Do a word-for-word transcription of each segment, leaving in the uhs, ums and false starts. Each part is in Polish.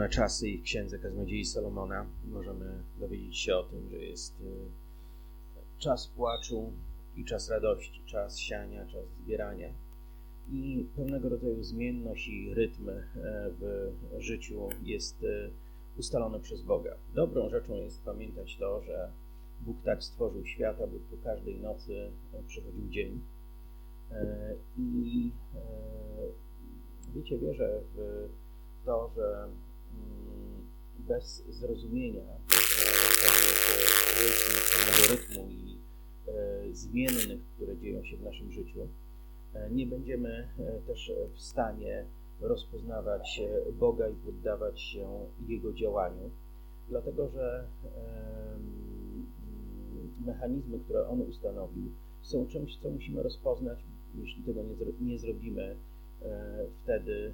Czasy i w księdze Kaznodziei Salomona możemy dowiedzieć się o tym, że jest czas płaczu i czas radości, czas siania, czas zbierania i pewnego rodzaju zmienność i rytm w życiu jest ustalony przez Boga. Dobrą rzeczą jest pamiętać to, że Bóg tak stworzył świat, aby po każdej nocy przychodził dzień. I wiecie, wierzę w to, że bez zrozumienia pewnego rytmu i zmiennych, które dzieją się w naszym życiu, nie będziemy też w stanie rozpoznawać Boga i poddawać się Jego działaniu, dlatego że mechanizmy, które On ustanowił, są czymś, co musimy rozpoznać. Jeśli tego nie, zro- nie zrobimy, wtedy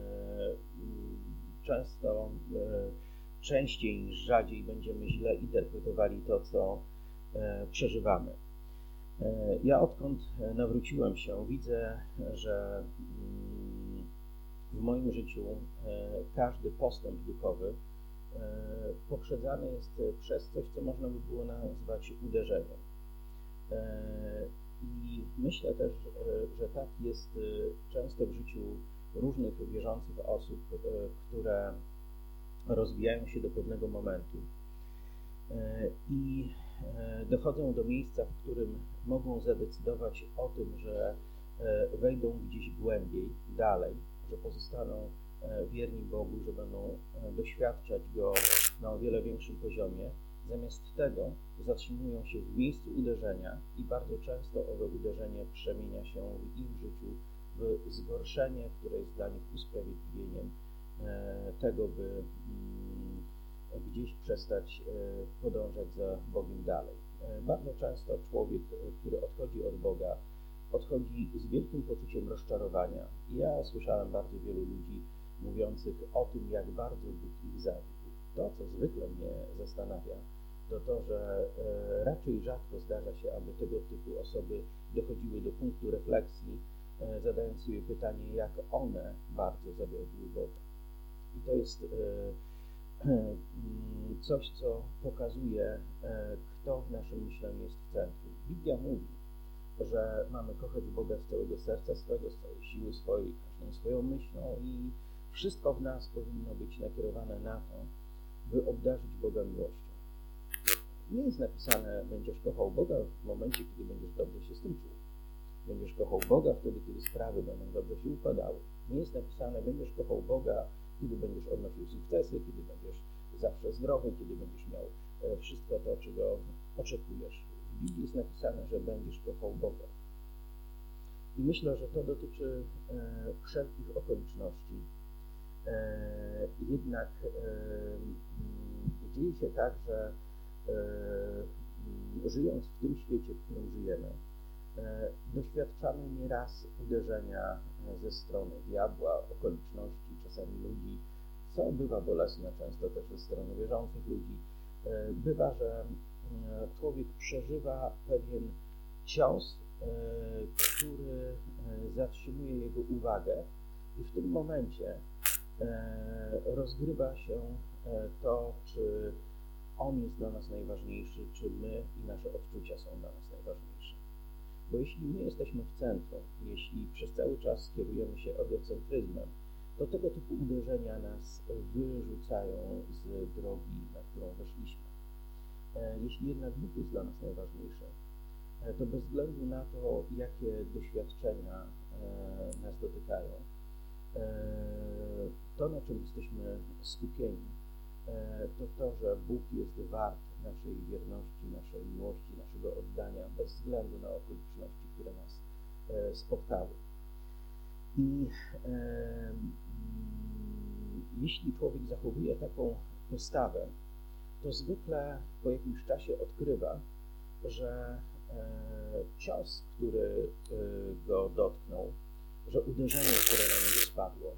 często, częściej niż rzadziej będziemy źle interpretowali to, co przeżywamy. Ja odkąd nawróciłem się, widzę, że w moim życiu każdy postęp duchowy poprzedzany jest przez coś, co można by było nazwać uderzeniem. I myślę też, że tak jest często w życiu różnych wierzących osób, które rozwijają się do pewnego momentu i dochodzą do miejsca, w którym mogą zadecydować o tym, że wejdą gdzieś głębiej, dalej, że pozostaną wierni Bogu, że będą doświadczać Go na o wiele większym poziomie. Zamiast tego zatrzymują się w miejscu uderzenia i bardzo często owe uderzenie przemienia się w ich życiu w zgorszenie, które jest dla nich usprawiedliwieniem tego, by gdzieś przestać podążać za Bogiem dalej. Bardzo często człowiek, który odchodzi od Boga, odchodzi z wielkim poczuciem rozczarowania. Ja słyszałem bardzo wielu ludzi mówiących o tym, jak bardzo Bóg ich zawiódł. To, co zwykle mnie zastanawia, to to, że raczej rzadko zdarza się, aby tego typu osoby dochodziły do punktu refleksji, zadając sobie pytanie, jak one bardzo zawiodły Boga. I to jest coś, co pokazuje, kto w naszym myśleniu jest w centrum. Biblia mówi, że mamy kochać Boga z całego serca swego, z całej siły swojej, każdą swoją myślą i wszystko w nas powinno być nakierowane na to, by obdarzyć Boga miłością. Nie jest napisane, będziesz kochał Boga w momencie, kiedy będziesz dobrze się z tym czuł. Będziesz kochał Boga wtedy, kiedy sprawy będą dobrze się układały. Nie jest napisane, będziesz kochał Boga, kiedy będziesz odnosił sukcesy, kiedy będziesz zawsze zdrowy, kiedy będziesz miał wszystko to, czego oczekujesz. W Biblii jest napisane, że będziesz kochał Boga. I myślę, że to dotyczy e, wszelkich okoliczności. E, jednak e, dzieje się tak, że e, żyjąc w tym świecie, w którym żyjemy, e, doświadczamy nieraz uderzenia ze strony diabła, okoliczności, czasami ludzi, co bywa bolesne często też ze strony wierzących ludzi. E, bywa, że człowiek przeżywa pewien cios, który zatrzymuje jego uwagę i w tym momencie rozgrywa się to, czy on jest dla nas najważniejszy, czy my i nasze odczucia są dla nas najważniejsze. Bo jeśli my jesteśmy w centrum, jeśli przez cały czas kierujemy się egocentryzmem, to tego typu uderzenia nas wyrzucają z drogi, na którą weszliśmy. Jeśli jednak Bóg jest dla nas najważniejszy, to bez względu na to, jakie doświadczenia nas dotykają, to, na czym jesteśmy skupieni, to to, że Bóg jest wart naszej wierności, naszej miłości, naszego oddania, bez względu na okoliczności, które nas spotkały. I e, jeśli człowiek zachowuje taką postawę, to zwykle po jakimś czasie odkrywa, że e, cios, który e, go dotknął, że uderzenie, które na niego spadło,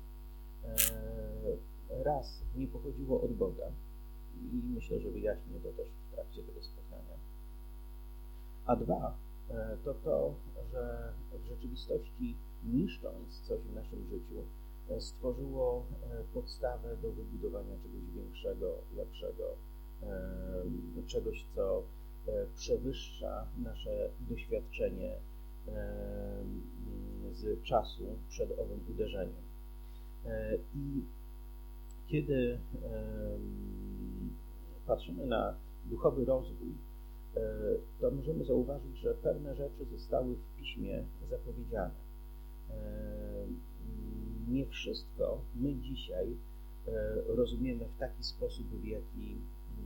e, raz nie pochodziło od Boga i myślę, że wyjaśnię to też w trakcie tego spotkania, a dwa, e, to to, że w rzeczywistości niszcząc coś w naszym życiu, stworzyło podstawę do wybudowania czegoś większego, lepszego, czegoś, co przewyższa nasze doświadczenie z czasu przed owym uderzeniem. I kiedy patrzymy na duchowy rozwój, to możemy zauważyć, że pewne rzeczy zostały w Piśmie zapowiedziane. Nie wszystko my dzisiaj rozumiemy w taki sposób, w jaki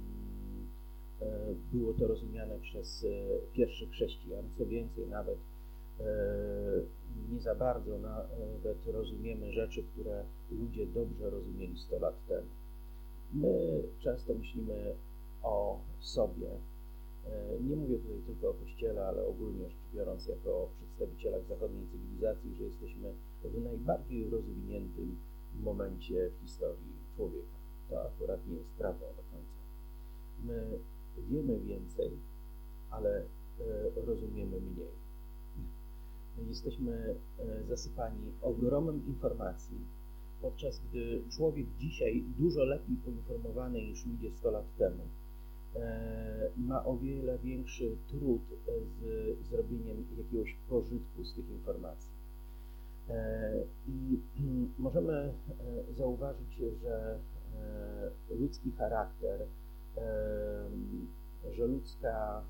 było to rozumiane przez pierwszych chrześcijan. Co więcej, nawet nie za bardzo nawet rozumiemy rzeczy, które ludzie dobrze rozumieli sto lat temu. My często myślimy o sobie, nie mówię tutaj tylko o Kościele, ale ogólnie rzecz biorąc jako o przedstawicielach zachodniej cywilizacji, że jesteśmy w najbardziej rozwiniętym momencie w historii człowieka. To akurat nie jest prawdą do końca. My wiemy więcej, ale rozumiemy mniej. Jesteśmy zasypani ogromem informacji, podczas gdy człowiek dzisiaj dużo lepiej poinformowany niż ludzie sto lat temu ma o wiele większy trud z zrobieniem jakiegoś pożytku z tych informacji. I możemy zauważyć, że ludzki charakter, że ludzka,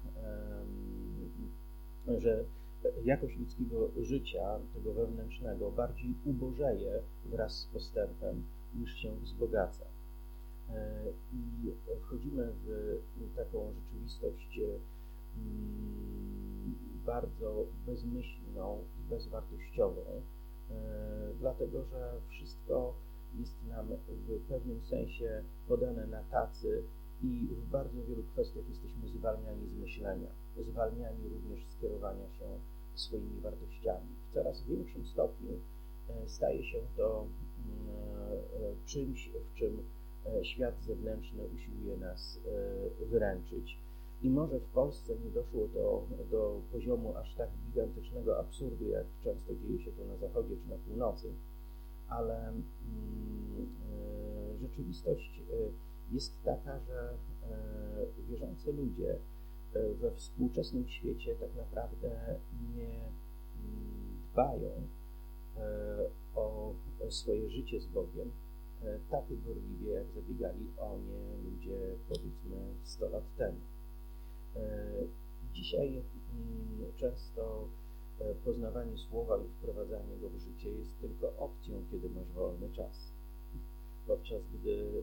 że jakość ludzkiego życia, tego wewnętrznego, bardziej ubożeje wraz z postępem, niż się wzbogaca. I wchodzimy w taką rzeczywistość bardzo bezmyślną i bezwartościową, dlatego że wszystko jest nam w pewnym sensie podane na tacy i w bardzo wielu kwestiach jesteśmy zwalniani z myślenia, zwalniani również z kierowania się swoimi wartościami. W coraz większym stopniu staje się to czymś, w czym świat zewnętrzny usiłuje nas wyręczyć. I może w Polsce nie doszło do, do poziomu aż tak gigantycznego absurdu, jak często dzieje się to na zachodzie czy na północy, ale mm, rzeczywistość jest taka, że wierzący ludzie we współczesnym świecie tak naprawdę nie dbają o swoje życie z Bogiem tak gorliwie, jak zabiegali o nie ludzie, powiedzmy, sto lat temu. Dzisiaj często poznawanie słowa i wprowadzanie go w życie jest tylko opcją, kiedy masz wolny czas. Podczas gdy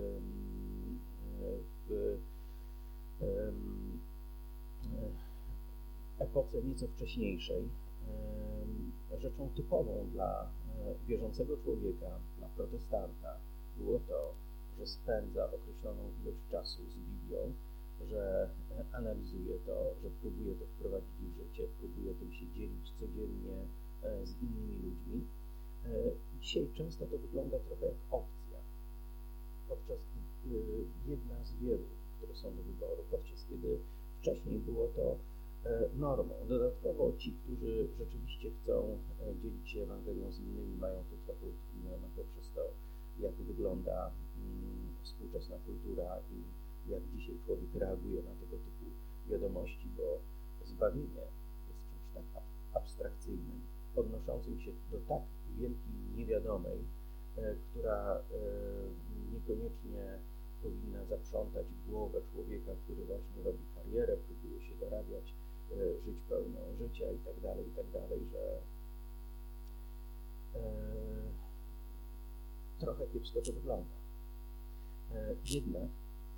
w epoce nieco wcześniejszej rzeczą typową dla wierzącego człowieka, dla protestanta było to, że spędza określoną ilość czasu z Biblią, że analizuje to, że próbuje to wprowadzić w życie, próbuje tym się dzielić codziennie z innymi ludźmi. Dzisiaj często to wygląda trochę jak opcja, podczas gdy jedna z wielu, które są do wyboru, podczas kiedy wcześniej było to normą. Dodatkowo ci, którzy rzeczywiście chcą dzielić się Ewangelią z innymi, mają to trochę utrudnione poprzez to, jak wygląda współczesna kultura i jak dzisiaj człowiek reaguje na tego typu wiadomości, bo zbawienie jest czymś tak abstrakcyjnym, odnoszącym się do tak wielkiej niewiadomej, która niekoniecznie powinna zaprzątać głowę człowieka, który właśnie robi karierę, próbuje się dorabiać, żyć pełnią życia i tak dalej, i tak dalej, że e, trochę kiepsko to wygląda. E, jednak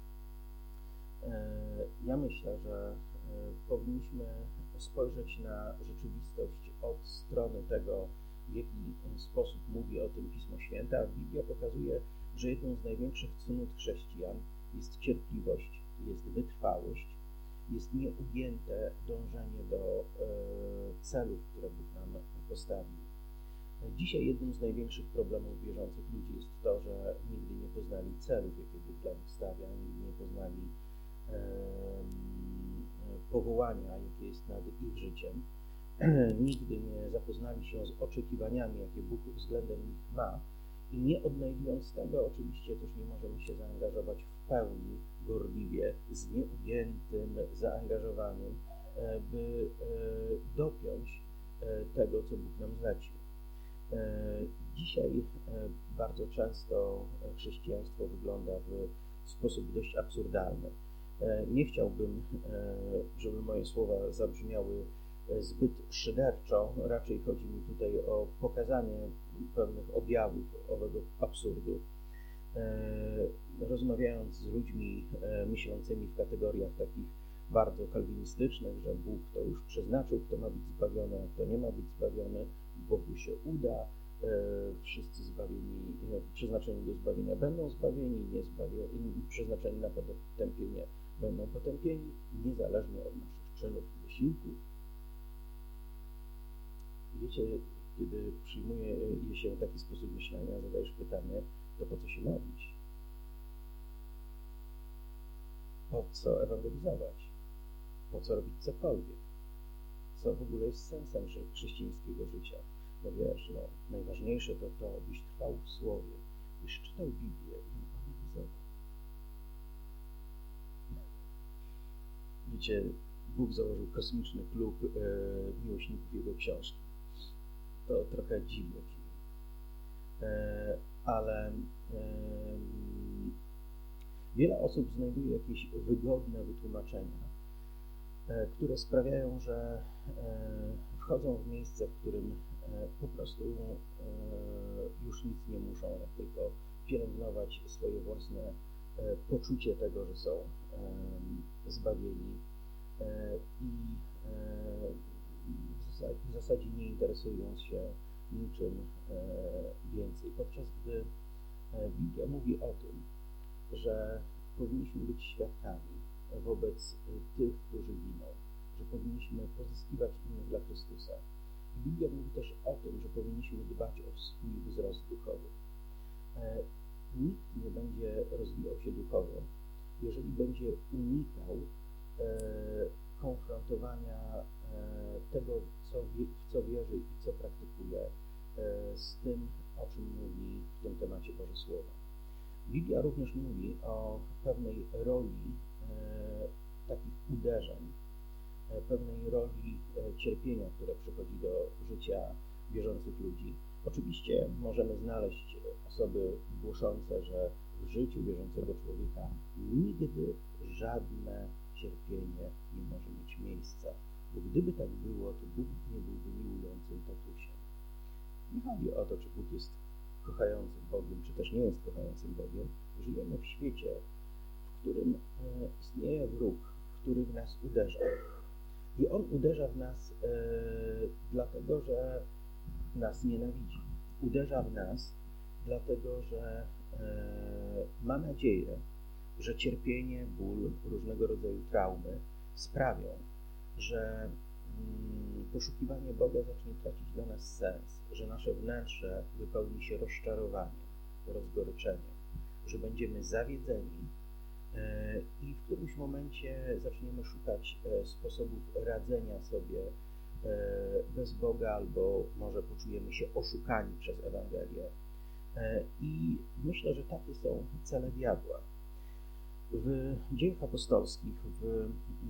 e, ja myślę, że e, powinniśmy spojrzeć na rzeczywistość od strony tego, w jaki sposób mówi o tym Pismo Święte, a Biblia pokazuje, że jedną z największych cnót chrześcijan jest cierpliwość, jest wytrwałość, jest nieugięte dążenie do e, celów, które Bóg nam postawił. Dzisiaj jednym z największych problemów wierzących ludzi jest to, że nigdy nie poznali celów, jakie Bóg dla nich stawia, nigdy nie poznali e, powołania, jakie jest nad ich życiem. nigdy nie zapoznali się z oczekiwaniami, jakie Bóg względem nich ma, i nie odnajdując tego, oczywiście też nie możemy się zaangażować w pełni, gorliwie, z nieugiętym zaangażowaniem, by dopiąć tego, co Bóg nam zlecił. Dzisiaj bardzo często chrześcijaństwo wygląda w sposób dość absurdalny. Nie chciałbym, żeby moje słowa zabrzmiały zbyt szyderczo, raczej chodzi mi tutaj o pokazanie pewnych objawów owego absurdu. Rozmawiając z ludźmi myślącymi w kategoriach takich bardzo kalwinistycznych, że Bóg to już przeznaczył, kto ma być zbawiony, a kto nie ma być zbawiony, Bogu się uda, wszyscy zbawieni, przeznaczeni do zbawienia będą zbawieni, nie zbawieni, przeznaczeni na potępienie będą potępieni, niezależnie od naszych czynów i wysiłków. Wiecie, kiedy przyjmuje się taki sposób myślenia, zadajesz pytanie, to po co się modlić? Po co ewangelizować? Po co robić cokolwiek? Co w ogóle jest sensem chrześcijańskiego życia? No wiesz, no, najważniejsze to to, byś trwał w Słowie, byś czytał Biblię i ją analizował. Wiecie, Bóg założył kosmiczny klub e, miłośników Jego książki. To trochę dziwne brzmi. E, ale e, wiele osób znajduje jakieś wygodne wytłumaczenia, e, które sprawiają, że e, wchodzą w miejsce, w którym e, po prostu e, już nic nie muszą, jak tylko pielęgnować swoje własne e, poczucie tego, że są e, zbawieni e, i e, w zasadzie nie interesując się niczym więcej. Podczas gdy Biblia mówi o tym, że powinniśmy być świadkami wobec tych, którzy giną, że powinniśmy pozyskiwać innych dla Chrystusa. Biblia mówi też o tym, że powinniśmy dbać o swój wzrost duchowy. Nikt nie będzie rozwijał się duchowo, jeżeli będzie unikał konfrontowania tego, co, w co wierzy i co praktykuje, z tym, o czym mówi w tym temacie Boże Słowo. Biblia również mówi o pewnej roli takich uderzeń, pewnej roli cierpienia, które przychodzi do życia wierzących ludzi. Oczywiście możemy znaleźć osoby głoszące, że w życiu wierzącego człowieka nigdy żadne cierpienie nie może mieć miejsca, bo gdyby tak było, to Bóg nie byłby miłującym tatusiem. Nie chodzi o to, czy Bóg jest kochającym Bogiem, czy też nie jest kochającym Bogiem. Żyjemy w świecie, w którym istnieje wróg, który w nas uderza. I on uderza w nas e, dlatego, że nas nienawidzi. Uderza w nas dlatego, że e, ma nadzieję, że cierpienie, ból, różnego rodzaju traumy sprawią, że mm, poszukiwanie Boga zacznie tracić dla nas sens, że nasze wnętrze wypełni się rozczarowaniem, rozgoryczeniem, że będziemy zawiedzeni e, i w którymś momencie zaczniemy szukać e, sposobów radzenia sobie e, bez Boga, albo może poczujemy się oszukani przez Ewangelię. E, I myślę, że takie są cele diabła. W Dziejach Apostolskich, w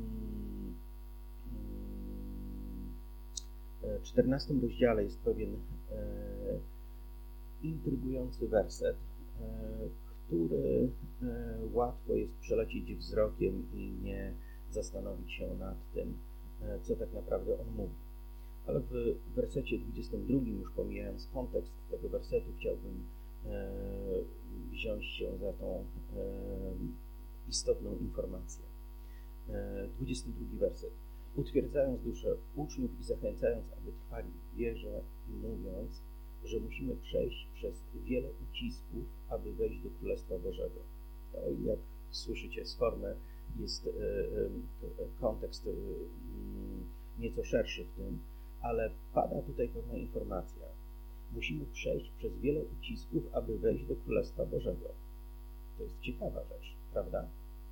czternastym rozdziale jest pewien e, intrygujący werset, e, który e, łatwo jest przelecieć wzrokiem i nie zastanowić się nad tym, e, co tak naprawdę on mówi. Ale w wersecie dwudziestym drugim, już pomijając kontekst tego wersetu, chciałbym e, wziąć się za tą e, istotną informację. dwudziesty drugi werset. Utwierdzając duszę uczniów i zachęcając, aby trwali w wierze i mówiąc, że musimy przejść przez wiele ucisków, aby wejść do Królestwa Bożego. To, jak słyszycie z formy, jest kontekst nieco szerszy w tym, ale pada tutaj pewna informacja. Musimy przejść przez wiele ucisków, aby wejść do Królestwa Bożego. To jest ciekawa rzecz, prawda?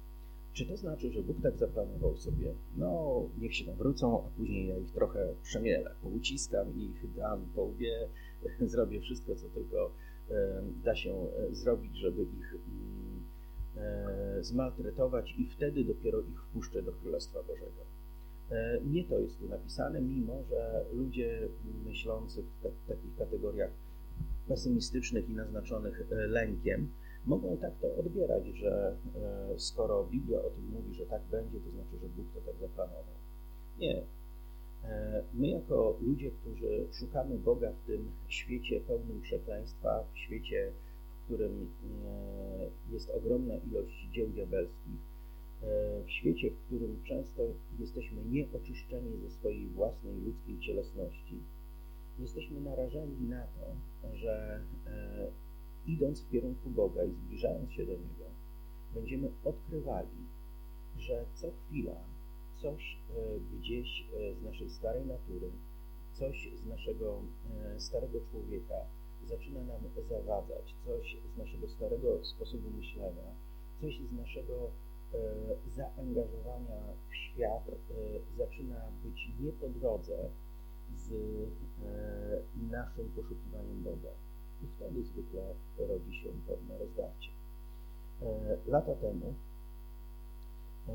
Czy to znaczy, że Bóg tak zaplanował sobie, no niech się nawrócą, a później ja ich trochę przemielę, pouciskam ich, dam po łbie, zrobię wszystko, co tylko e, da się zrobić, żeby ich e, zmaltretować i wtedy dopiero ich wpuszczę do Królestwa Bożego. E, nie to jest tu napisane, mimo że ludzie myślący w te, takich kategoriach pesymistycznych i naznaczonych lękiem mogą tak to odbierać, że e, skoro Biblia o tym mówi, że tak będzie, to znaczy, że Bóg to tak zaplanował. Nie. E, my jako ludzie, którzy szukamy Boga w tym świecie pełnym przekleństwa, w świecie, w którym e, jest ogromna ilość dzieł diabelskich, e, w świecie, w którym często jesteśmy nieoczyszczeni ze swojej własnej ludzkiej cielesności, jesteśmy narażeni na to, że e, idąc w kierunku Boga i zbliżając się do Niego, będziemy odkrywali, że co chwila coś e, gdzieś e, z naszej starej natury, coś z naszego e, starego człowieka zaczyna nam zawadzać, coś z naszego starego sposobu myślenia, coś z naszego e, zaangażowania w świat e, zaczyna być nie po drodze z e, naszym poszukiwaniem Boga. I wtedy zwykle rodzi się pewne rozdarcie. E, lata temu e,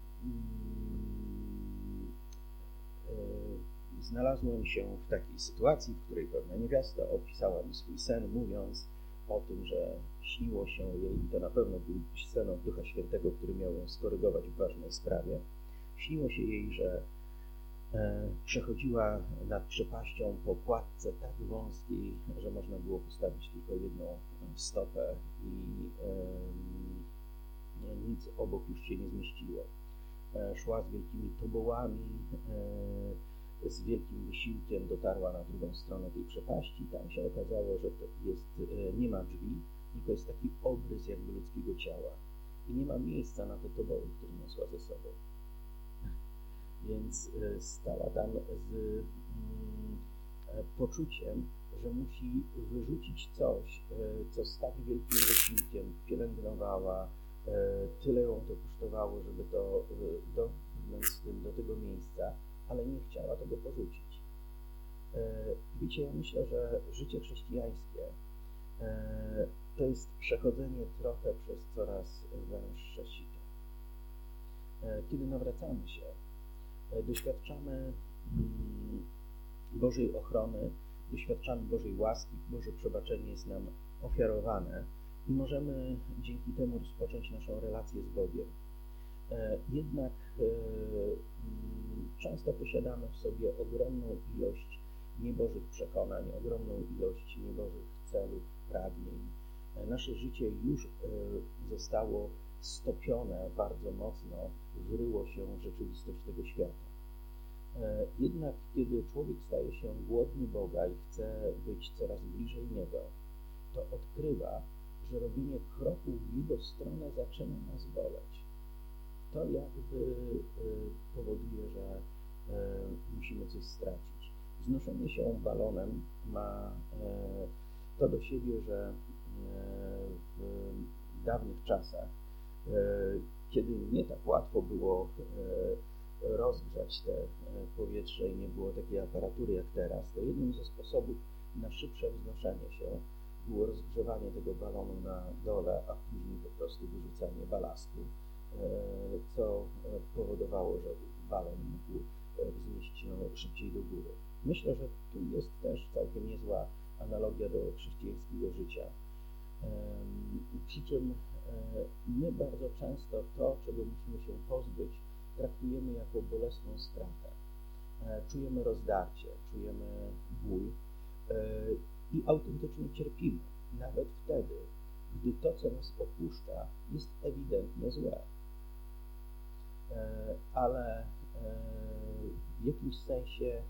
e, znalazłem się w takiej sytuacji, w której pewna niewiasta opisała mi swój sen, mówiąc o tym, że śniło się jej, i to na pewno był sen od Ducha Świętego, który miał ją skorygować w ważnej sprawie. Śniło się jej, że przechodziła nad przepaścią po płatce tak wąskiej, że można było postawić tylko jedną stopę i e, nic obok już się nie zmieściło. E, szła z wielkimi tobołami, e, z wielkim wysiłkiem dotarła na drugą stronę tej przepaści. Tam się okazało, że to jest, e, nie ma drzwi, tylko jest taki obrys jakby ludzkiego ciała i nie ma miejsca na te toboły, które niosła ze sobą. Więc stała tam z mm, poczuciem, że musi wyrzucić coś, co z tak wielkim wysiłkiem pielęgnowała, tyle ją to kosztowało, żeby to dobrnąć do tego miejsca, ale nie chciała tego porzucić. Wiecie, ja myślę, że życie chrześcijańskie to jest przechodzenie trochę przez coraz węższe sito. Kiedy nawracamy się, doświadczamy Bożej ochrony, doświadczamy Bożej łaski, Boże przebaczenie jest nam ofiarowane i możemy dzięki temu rozpocząć naszą relację z Bogiem. Jednak często posiadamy w sobie ogromną ilość niebożych przekonań, ogromną ilość niebożych celów, pragnień. Nasze życie już zostało stopione bardzo mocno, wryło się w rzeczywistość tego świata. Jednak kiedy człowiek staje się głodny Boga i chce być coraz bliżej Niego, to odkrywa, że robienie kroku w Jego stronę zaczyna nas boleć. To jakby powoduje, że musimy coś stracić. Znoszenie się balonem ma to do siebie, że w dawnych czasach, kiedy nie tak łatwo było rozgrzać te powietrze i nie było takiej aparatury jak teraz, to jednym ze sposobów na szybsze wznoszenie się było rozgrzewanie tego balonu na dole, a później po prostu wyrzucanie balastu, co powodowało, że balon mógł wznieść się szybciej do góry. Myślę, że tu jest też całkiem niezła analogia do chrześcijańskiego życia. Przy czym my bardzo często to, czego musimy się pozbyć, traktujemy jako bolesną stratę. Czujemy rozdarcie, czujemy ból i autentycznie cierpimy, nawet wtedy, gdy to, co nas opuszcza, jest ewidentnie złe. Ale w jakimś sensie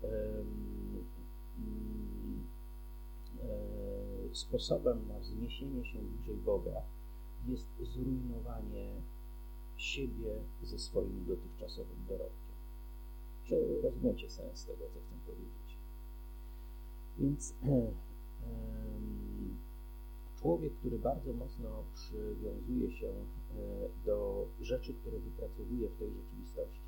sposobem na wzniesienie się bliżej Boga jest zrujnowanie siebie ze swoim dotychczasowym dorobkiem. Czy rozumiecie sens tego, co chcę powiedzieć? Więc um, Człowiek, który bardzo mocno przywiązuje się do rzeczy, które wypracowuje w tej rzeczywistości,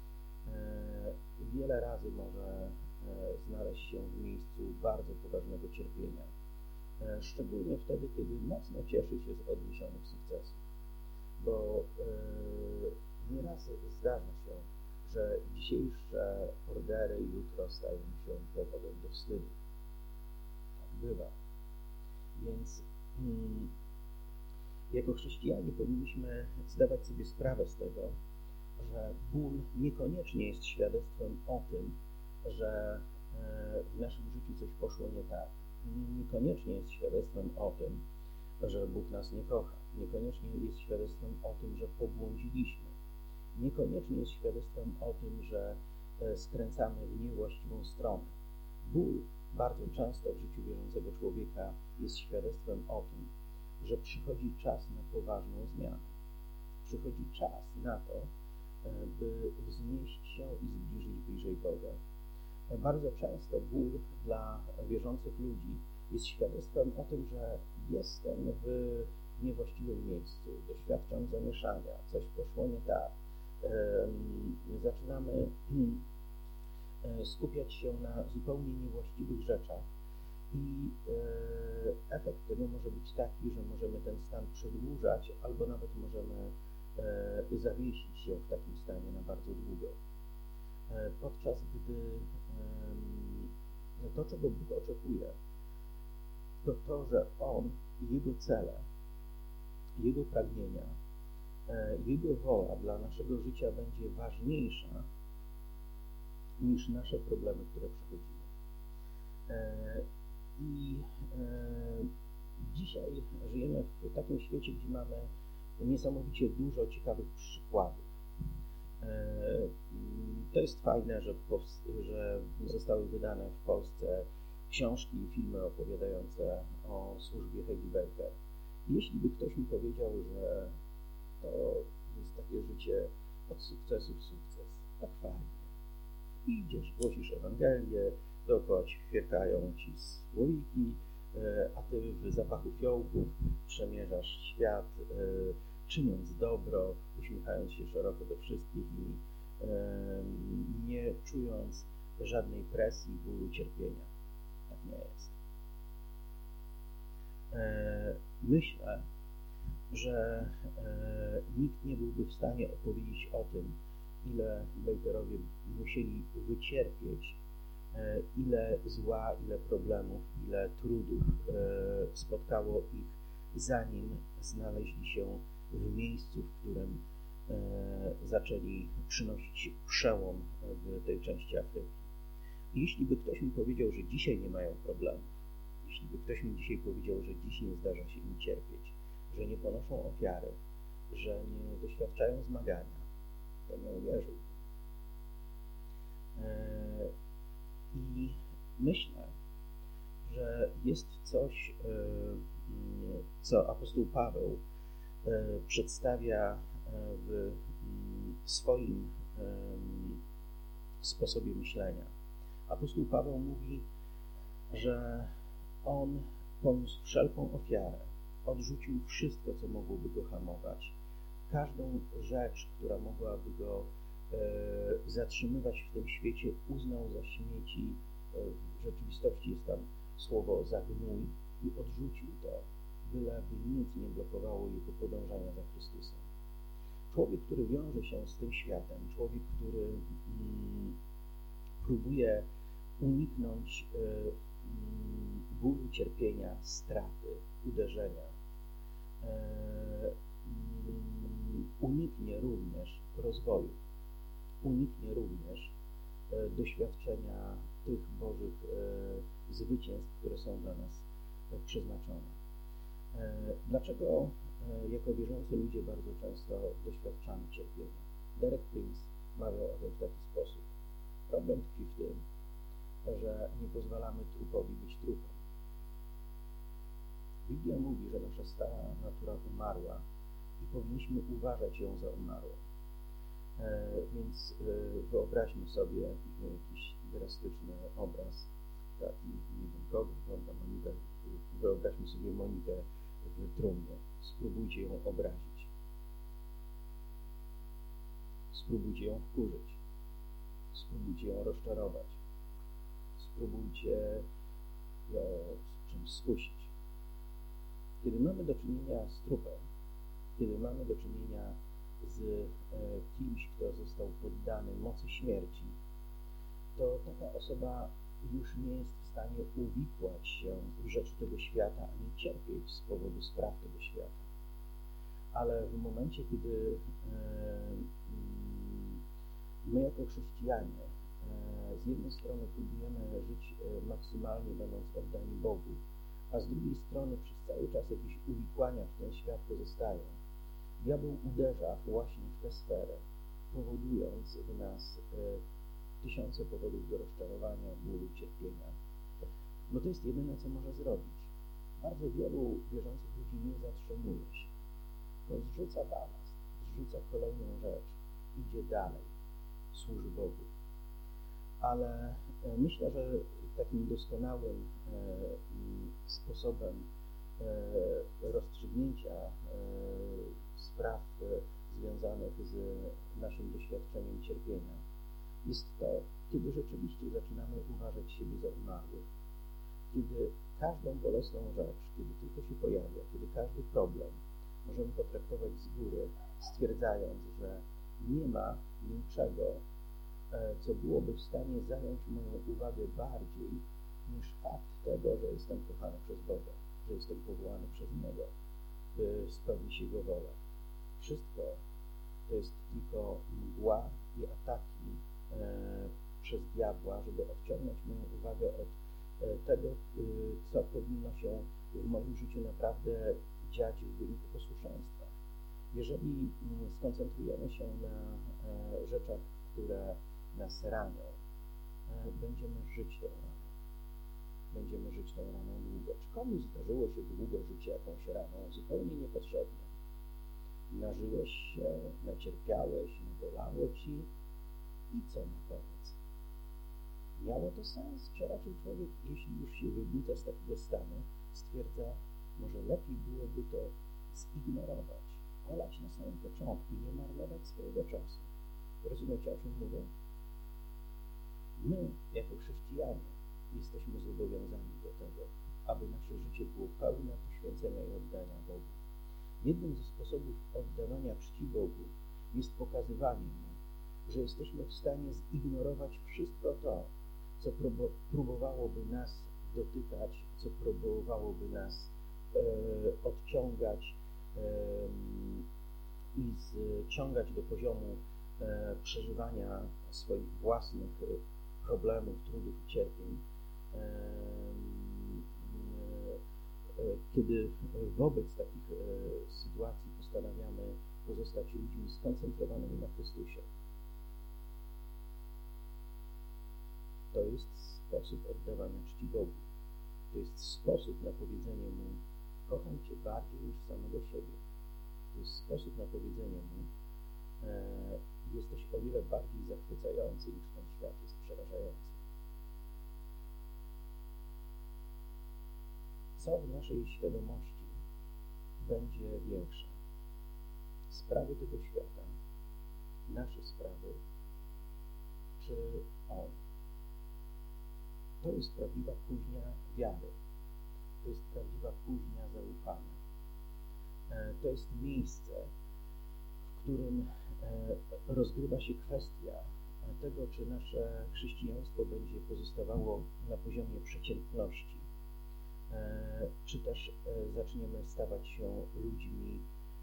wiele razy może znaleźć się w miejscu bardzo poważnego cierpienia. Szczególnie wtedy, kiedy mocno cieszy się z odniesionych sukcesów. Bo nieraz zdarza się, że dzisiejsze ordery jutro stają się powodem do wstydu. Tak bywa. Więc hmm, jako chrześcijanie powinniśmy zdawać sobie sprawę z tego, że ból niekoniecznie jest świadectwem o tym, że w naszym życiu coś poszło nie tak. Niekoniecznie jest świadectwem o tym, że Bóg nas nie kocha. Niekoniecznie jest świadectwem o tym, że pobłądziliśmy. Niekoniecznie jest świadectwem o tym, że skręcamy w niewłaściwą stronę. Ból bardzo często w życiu wierzącego człowieka jest świadectwem o tym, że przychodzi czas na poważną zmianę. Przychodzi czas na to, by wznieść się i zbliżyć bliżej Boga. Bardzo często ból dla wierzących ludzi jest świadectwem o tym, że jestem w niewłaściwym miejscu, doświadczam zamieszania, coś poszło nie tak. Zaczynamy skupiać się na zupełnie niewłaściwych rzeczach i efekt tego może być taki, że możemy ten stan przedłużać albo nawet możemy zawiesić się w takim stanie na bardzo długo. Podczas gdy to, czego Bóg oczekuje, to to, że On, Jego cele, Jego pragnienia, Jego wola dla naszego życia będzie ważniejsza niż nasze problemy, które przechodzimy. I dzisiaj żyjemy w takim świecie, gdzie mamy niesamowicie dużo ciekawych przykładów. To jest fajne, że, że zostały wydane w Polsce książki i filmy opowiadające o służbie Heidi Baker. Jeśli by ktoś mi powiedział, że to jest takie życie od sukcesu w sukces, tak fajnie. Idziesz, głosisz Ewangelię, dookoła ci chwytają ci słoiki, a ty w zapachu fiołków przemierzasz świat, czyniąc dobro, uśmiechając się szeroko do wszystkich i nie czując żadnej presji, bólu, cierpienia. Tak nie jest. Myślę, że nikt nie byłby w stanie opowiedzieć o tym, ile Bakerowie musieli wycierpieć, ile zła, ile problemów, ile trudów spotkało ich, zanim znaleźli się w miejscu, w którym zaczęli przynosić przełom w tej części Afryki. Jeśli by ktoś mi powiedział, że dzisiaj nie mają problemów, jeśli by ktoś mi dzisiaj powiedział, że dziś nie zdarza się im cierpieć, że nie ponoszą ofiary, że nie doświadczają zmagania, to nie uwierzył. I myślę, że jest coś, co apostoł Paweł przedstawia w swoim sposobie myślenia. Apostoł Paweł mówi, że on poniósł wszelką ofiarę, odrzucił wszystko, co mogłoby go hamować, każdą rzecz, która mogłaby go e, zatrzymywać w tym świecie, uznał za śmieci. E, w rzeczywistości jest tam słowo za gnój i odrzucił to, byleby nic nie blokowało jego podążania za Chrystusem. Człowiek, który wiąże się z tym światem, człowiek, który mm, próbuje uniknąć y, y, bólu, cierpienia, straty, uderzenia, y, y, uniknie również rozwoju, uniknie również y, doświadczenia tych Bożych y, zwycięstw, które są dla nas y, przeznaczone. Y, dlaczego jako wierzący ludzie bardzo często doświadczamy cierpienia? Derek Prince mawiał o tym w taki sposób. Problem tkwi w tym, że nie pozwalamy trupowi być trupem. Biblia mówi, że nasza stara natura umarła i powinniśmy uważać ją za umarłą. E, więc e, wyobraźmy sobie jakiś drastyczny obraz, taki, nie wiem kogo, wygląda Monikę, wyobraźmy sobie Monikę trumny. Spróbujcie ją obrazić. Spróbujcie ją wkurzyć. Spróbujcie ją rozczarować. Spróbujcie ją z czymś skusić. Kiedy mamy do czynienia z trupem, kiedy mamy do czynienia z e, kimś, kto został poddany mocy śmierci, to taka osoba już nie jest w stanie uwikłać się w rzeczy tego świata, ani cierpieć z powodu spraw tego świata. Ale w momencie, kiedy e, my jako chrześcijanie e, z jednej strony próbujemy żyć e, maksymalnie, będąc oddani Bogu, a z drugiej strony przez cały czas jakieś uwikłania w ten świat pozostają, diabeł uderza właśnie w tę sferę, powodując w nas e, tysiące powodów do rozczarowania, bólu, cierpienia. Bo to jest jedyne, co może zrobić. Bardzo wielu wierzących ludzi nie zatrzymuje się. To zrzuca balast, zrzuca kolejną rzecz, idzie dalej, służy Bogu. Ale e, myślę, że takim doskonałym e, sposobem e, rozstrzygnięcia e, spraw e, związanych z naszym doświadczeniem cierpienia jest to, kiedy rzeczywiście zaczynamy uważać siebie za umarłych. Kiedy każdą bolesną rzecz, kiedy tylko się pojawia, kiedy każdy problem możemy potraktować z góry, stwierdzając, że nie ma niczego, co byłoby w stanie zająć moją uwagę bardziej niż fakt tego, że jestem kochany przez Boga, że jestem powołany przez Niego, by spełnić Jego wolę. Wszystko to jest tylko mgła i ataki e, przez diabła, żeby odciągnąć moją uwagę od e, tego, e, co powinno się w moim życiu naprawdę dziać w wyniku posłuszeństwa. Jeżeli m, skoncentrujemy się na e, rzeczach, które nas ranią, e, będziemy żyć tą raną. Będziemy żyć tą raną długo. Czy komuś zdarzyło się długo żyć jakąś raną? Zupełnie niepotrzebnie. Nażyłeś się, nacierpiałeś, nabolało ci i co na koniec? Miało to sens? Czy raczej człowiek, jeśli już się wybudza z takiego stanu, stwierdza, może lepiej byłoby to zignorować, olać na samym początku i nie marnować swojego czasu. Rozumiecie, o czym mówię? My, jako chrześcijanie, jesteśmy zobowiązani do tego, aby nasze życie było pełne poświęcenia i oddania Bogu. Jednym ze sposobów oddawania czci Bogu jest pokazywanie Mu, że jesteśmy w stanie zignorować wszystko to, co próbowałoby nas dotykać, co próbowałoby nas e, odciągać e, i zciągać do poziomu e, przeżywania swoich własnych problemów, trudów i cierpień. E, e, kiedy wobec takich e, sytuacji postanawiamy pozostać ludźmi skoncentrowanymi na Chrystusie. To jest sposób oddawania czci Bogu. To jest sposób na powiedzenie Mu, kocham Cię bardziej niż samego siebie. To jest sposób na powiedzenie Mu, e, jesteś o wiele bardziej zachwycający niż ten świat jest przerażający. Co w naszej świadomości będzie większe? Sprawy tego świata, nasze sprawy, czy On? To jest prawdziwa kuźnia wiary. To jest prawdziwa kuźnia zaufania. To jest miejsce, w którym rozgrywa się kwestia tego, czy nasze chrześcijaństwo będzie pozostawało na poziomie przeciętności, czy też zaczniemy stawać się ludźmi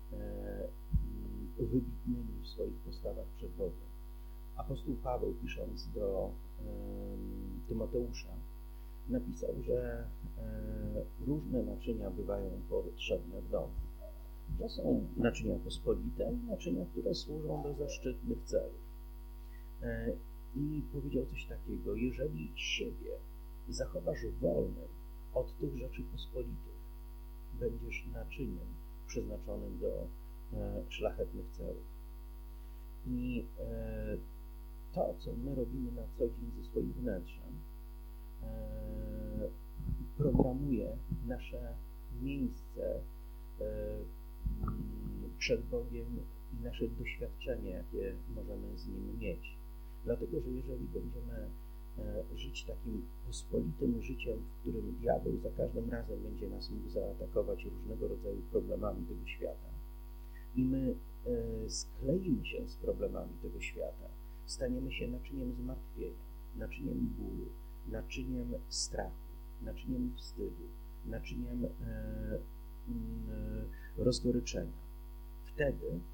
wybitnymi w swoich postawach przed Bogiem. Apostoł Paweł, pisząc do um, Tymoteusza, napisał, że e, różne naczynia bywają potrzebne w domu. Że są naczynia pospolite i naczynia, które służą do zaszczytnych celów. E, I powiedział coś takiego, jeżeli siebie zachowasz wolnym od tych rzeczy pospolitych, będziesz naczyniem przeznaczonym do e, szlachetnych celów. I e, to, co my robimy na co dzień ze swoim wnętrzem, e, programuje nasze miejsce przed Bogiem i nasze doświadczenie, jakie możemy z Nim mieć. Dlatego, że jeżeli będziemy żyć takim pospolitym życiem, w którym diabeł za każdym razem będzie nas mógł zaatakować różnego rodzaju problemami tego świata i my skleimy się z problemami tego świata, staniemy się naczyniem zmartwienia, naczyniem bólu, naczyniem strachu, naczyniem wstydu, naczyniem e, e, rozgoryczenia. Wtedy e,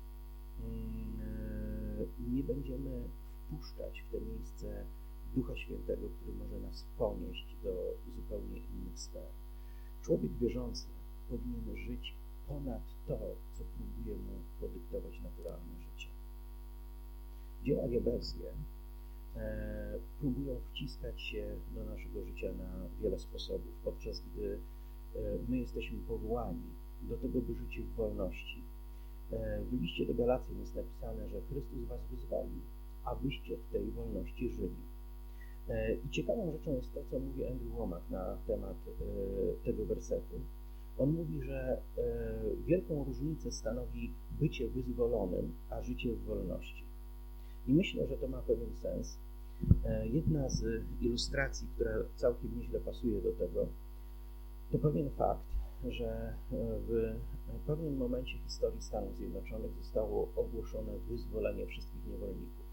nie będziemy wpuszczać w te miejsce Ducha Świętego, który może nas ponieść do zupełnie innych sfer. Człowiek wierzący powinien żyć ponad to, co próbuje mu podyktować naturalne życie. Dzieła diabelskie e, próbują wciskać się do naszego życia na wiele sposobów, podczas gdy e, my jesteśmy powołani do tego, by żyć w wolności. E, w liście do Galacjan jest napisane, że Chrystus was wyzwolił, abyście w tej wolności żyli. E, I ciekawą rzeczą jest to, co mówi Andrew Wommack na temat e, tego wersetu. On mówi, że e, wielką różnicę stanowi bycie wyzwolonym, a życie w wolności. I myślę, że to ma pewien sens. E, jedna z ilustracji, która całkiem nieźle pasuje do tego, to pewien fakt, że w pewnym momencie historii Stanów Zjednoczonych zostało ogłoszone wyzwolenie wszystkich niewolników.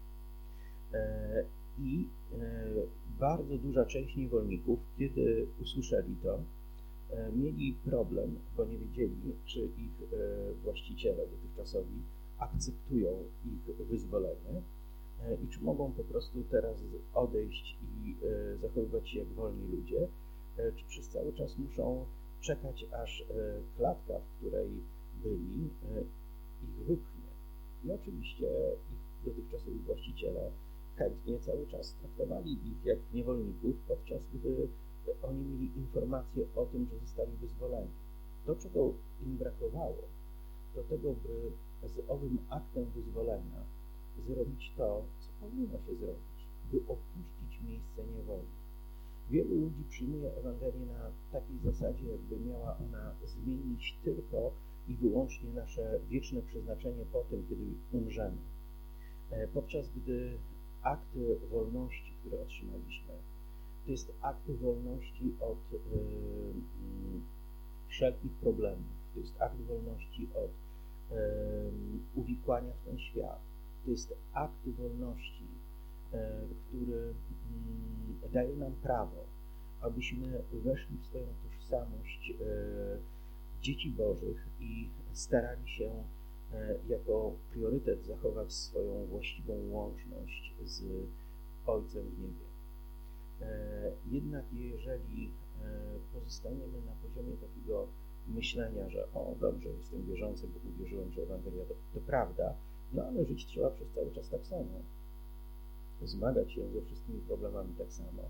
E, I e, bardzo duża część niewolników, kiedy usłyszeli to, mieli problem, bo nie wiedzieli, czy ich właściciele dotychczasowi akceptują ich wyzwolenie i czy mogą po prostu teraz odejść i zachowywać się jak wolni ludzie, czy przez cały czas muszą czekać, aż klatka, w której byli, ich wypchnie. I oczywiście ich dotychczasowi właściciele chętnie cały czas traktowali ich jak niewolników, podczas gdy oni mieli informację o tym, że zostali wyzwoleni. To, czego im brakowało, to tego, by z owym aktem wyzwolenia zrobić to, co powinno się zrobić, by opuścić miejsce niewoli. Wielu ludzi przyjmuje Ewangelię na takiej zasadzie, jakby miała ona zmienić tylko i wyłącznie nasze wieczne przeznaczenie po tym, kiedy umrzemy. Podczas gdy akt wolności, który otrzymaliśmy, to jest akt wolności od y, y, wszelkich problemów. To jest akt wolności od y, uwikłania w ten świat. To jest akt wolności, y, który y, daje nam prawo, abyśmy weszli w swoją tożsamość y, dzieci Bożych i starali się y, jako priorytet zachować swoją właściwą łączność z Ojcem w niebie. Jednak jeżeli pozostaniemy na poziomie takiego myślenia, że o, dobrze, jestem wierzący, bo uwierzyłem, że Ewangelia to, to prawda, no ale żyć trzeba przez cały czas tak samo. Zmagać się ze wszystkimi problemami tak samo.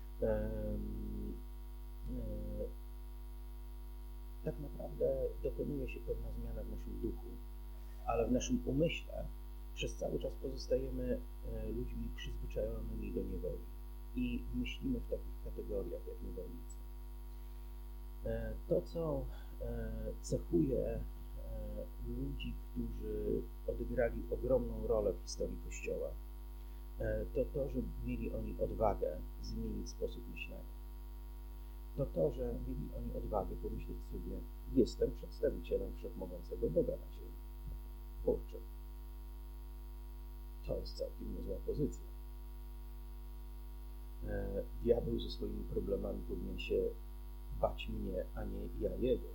Tak naprawdę dokonuje się pewna zmiana w naszym duchu, ale w naszym umyśle przez cały czas pozostajemy ludźmi przyzwyczajonymi do niewoli i myślimy w takich kategoriach jak niewolnicy. To, co cechuje ludzi, którzy odegrali ogromną rolę w historii Kościoła, to to, że mieli oni odwagę zmienić sposób myślenia. To to, że mieli oni odwagę pomyśleć sobie, jestem przedstawicielem wszechmogącego Boga na ziemi. Kurczę, to jest całkiem niezła pozycja. E, diabeł ze swoimi problemami powinien się bać mnie, a nie ja jego.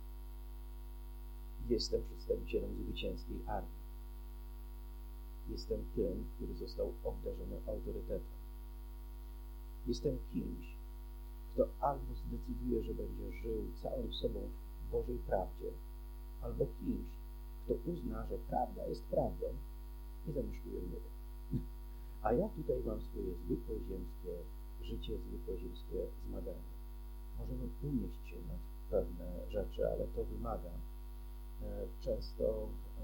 Jestem przedstawicielem zwycięskiej armii. Jestem tym, który został obdarzony autorytetem. Jestem kimś, kto albo zdecyduje, że będzie żył całym sobą w Bożej prawdzie, albo kimś, kto uzna, że prawda jest prawdą i zamieszkuje w niebie. A ja tutaj mam swoje zwykłe ziemskie życie, zwykłe ziemskie zmagania. Możemy unieść się nad pewne rzeczy, ale to wymaga e, często e,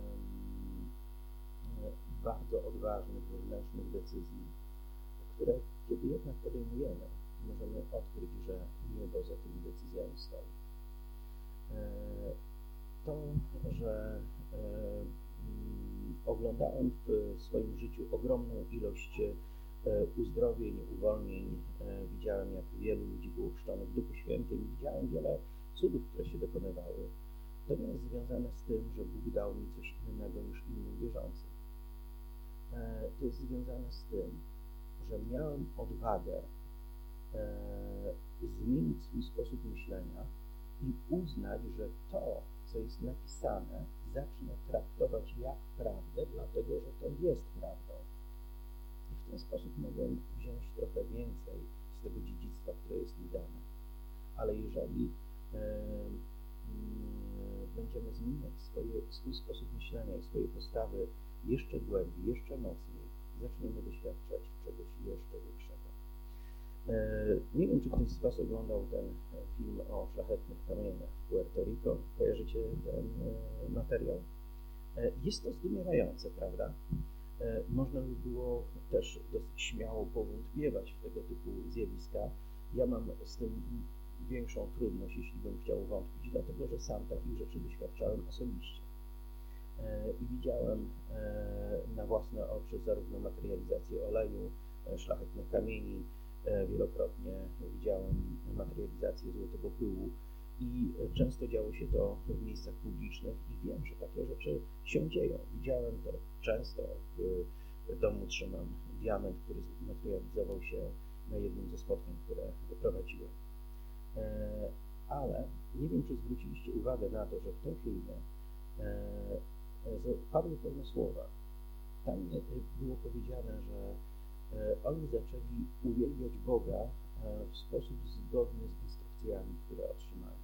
e, bardzo odważnych, wewnętrznych decyzji, które kiedy jednak podejmujemy, możemy odkryć, że niebo za tymi decyzjami stoi. E, to, że e, mm, oglądałem w swoim życiu ogromną ilość e, uzdrowień, uwolnień. E, widziałem, jak wielu ludzi było chrzczonych w Duchu Świętym. Widziałem wiele cudów, które się dokonywały. To nie jest związane z tym, że Bóg dał mi coś innego niż innym wierzącym. E, to jest związane z tym, że miałem odwagę e, zmienić swój sposób myślenia i uznać, że to, co jest napisane, zacznę traktować jak prawdę, dlatego że to jest prawdą. I w ten sposób mogłem wziąć trochę więcej z tego dziedzictwa, które jest mi dane. Ale jeżeli e, m, będziemy zmieniać swoje, swój sposób myślenia i swoje postawy jeszcze głębiej, jeszcze mocniej, zaczniemy doświadczać czegoś jeszcze większego. Nie wiem, czy ktoś z Was oglądał ten film o szlachetnych kamieniach w Puerto Rico. Kojarzycie ten materiał? Jest to zdumiewające, prawda? Można by było też dosyć śmiało powątpiewać w tego typu zjawiska. Ja mam z tym większą trudność, jeśli bym chciał wątpić, dlatego że sam takich rzeczy doświadczałem osobiście. I widziałem na własne oczy zarówno materializację oleju, szlachetnych kamieni, wielokrotnie widziałem materializację złotego pyłu i często działo się to w miejscach publicznych i wiem, że takie rzeczy się dzieją. Widziałem to często. W domu trzymam diament, który materializował się na jednym ze spotkań, które prowadziłem. Ale nie wiem, czy zwróciliście uwagę na to, że w tym filmie padły pewne słowa. Tam było powiedziane, że oni zaczęli uwielbiać Boga w sposób zgodny z instrukcjami, które otrzymali.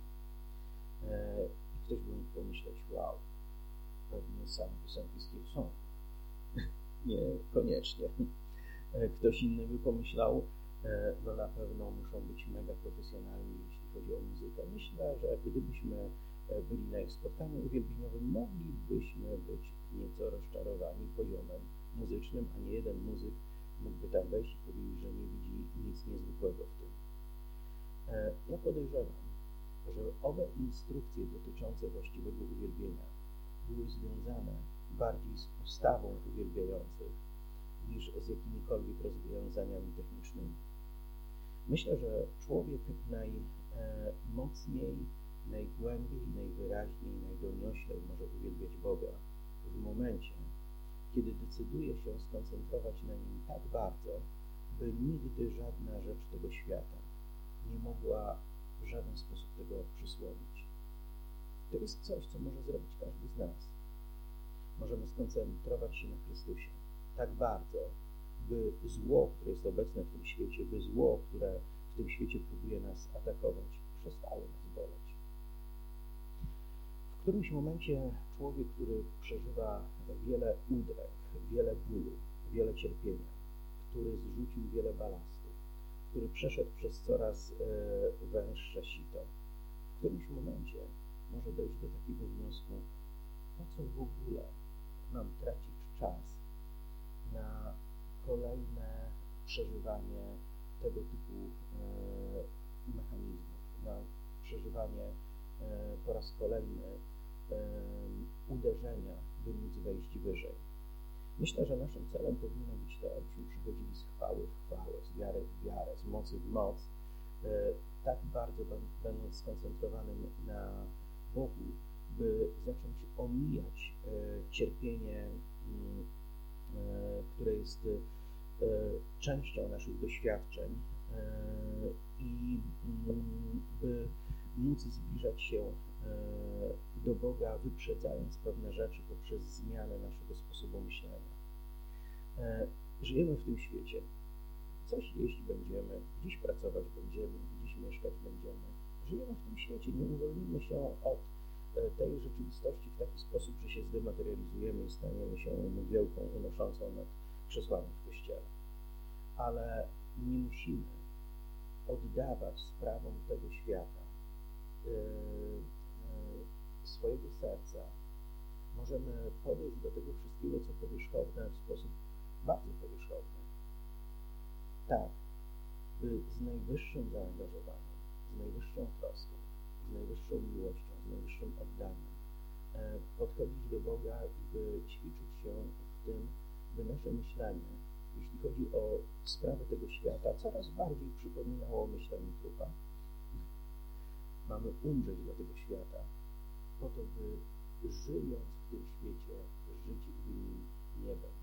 I ktoś by mógł pomyśleć, wow, pewnie same piosenki z Hillsongu. Niekoniecznie. Ktoś inny by pomyślał, no na pewno muszą być mega profesjonalni, jeśli chodzi o muzykę. Myślę, że gdybyśmy byli na ich spotkaniu uwielbieniowym, moglibyśmy być nieco rozczarowani poziomem muzycznym, a nie jeden muzyk mógłby tam wejść i powiedzieć, że nie widzi nic niezwykłego w tym. Ja podejrzewam, że owe instrukcje dotyczące właściwego uwielbienia były związane bardziej z postawą uwielbiających niż z jakimikolwiek rozwiązaniami technicznymi. Myślę, że człowiek najmocniej, najgłębiej, najwyraźniej, najdonioślej może uwielbiać Boga w momencie, kiedy decyduje się skoncentrować na nim tak bardzo, by nigdy żadna rzecz tego świata nie mogła w żaden sposób tego przysłonić. To jest coś, co może zrobić każdy z nas. Możemy skoncentrować się na Chrystusie tak bardzo, by zło, które jest obecne w tym świecie, by zło, które w tym świecie próbuje nas atakować, przestało nas boleć. W którymś momencie człowiek, który przeżywa wiele udręk, wiele bólu, wiele cierpienia, który zrzucił wiele balastu, który przeszedł przez coraz e, węższe sito, w którymś momencie może dojść do takiego wniosku, po co w ogóle mam tracić czas na kolejne przeżywanie tego typu e, mechanizmów, na przeżywanie e, po raz kolejny uderzenia, by móc wejść wyżej. Myślę, że naszym celem powinno być to, abyśmy przychodzili z chwały w chwałę, z wiary w wiarę, z mocy w moc, tak bardzo będąc skoncentrowanym na Bogu, by zacząć omijać cierpienie, które jest częścią naszych doświadczeń i by móc zbliżać się do Boga, wyprzedzając pewne rzeczy poprzez zmianę naszego sposobu myślenia. Żyjemy w tym świecie. Coś jeść będziemy, gdzieś pracować będziemy, gdzieś mieszkać będziemy. Żyjemy w tym świecie. Nie uwolnimy się od tej rzeczywistości w taki sposób, że się zdematerializujemy i staniemy się mgiełką unoszącą nad krzesłami w kościele. Ale nie musimy oddawać sprawom tego świata swojego serca. Możemy podejść do tego wszystkiego, co powierzchowne, w sposób bardzo powierzchowny. Tak, by z najwyższym zaangażowaniem, z najwyższą troską, z najwyższą miłością, z najwyższym oddaniem podchodzić do Boga i by ćwiczyć się w tym, by nasze myślenie, jeśli chodzi o sprawy tego świata, coraz bardziej przypominało myślenie trupa. Mamy umrzeć dla tego świata, po to, by żyjąc w tym świecie, żyć w nim niebem.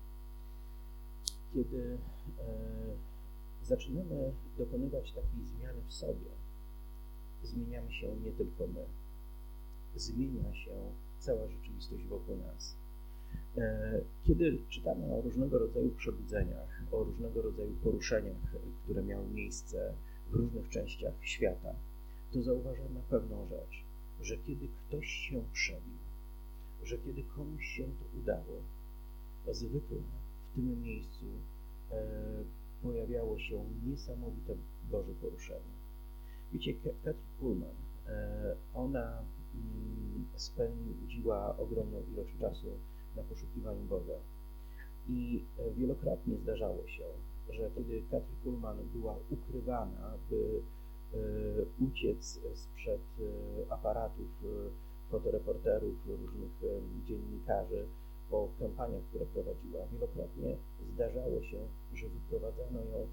Kiedy e, zaczynamy dokonywać takiej zmiany w sobie, zmieniamy się nie tylko my. Zmienia się cała rzeczywistość wokół nas. Kiedy czytamy o różnego rodzaju przebudzeniach, o różnego rodzaju poruszeniach, które miały miejsce w różnych częściach świata, to zauważamy pewną rzecz, że kiedy ktoś się przebił, że kiedy komuś się to udało, to zwykle w tym miejscu pojawiało się niesamowite Boże poruszenie. Wiecie, Kathy Kuhlman, ona spędziła ogromną ilość czasu na poszukiwaniu Boga. I wielokrotnie zdarzało się, że kiedy Kathy Kuhlman była ukrywana, by uciec sprzed aparatów fotoreporterów, różnych dziennikarzy po kampaniach, które prowadziła, wielokrotnie zdarzało się, że wyprowadzano ją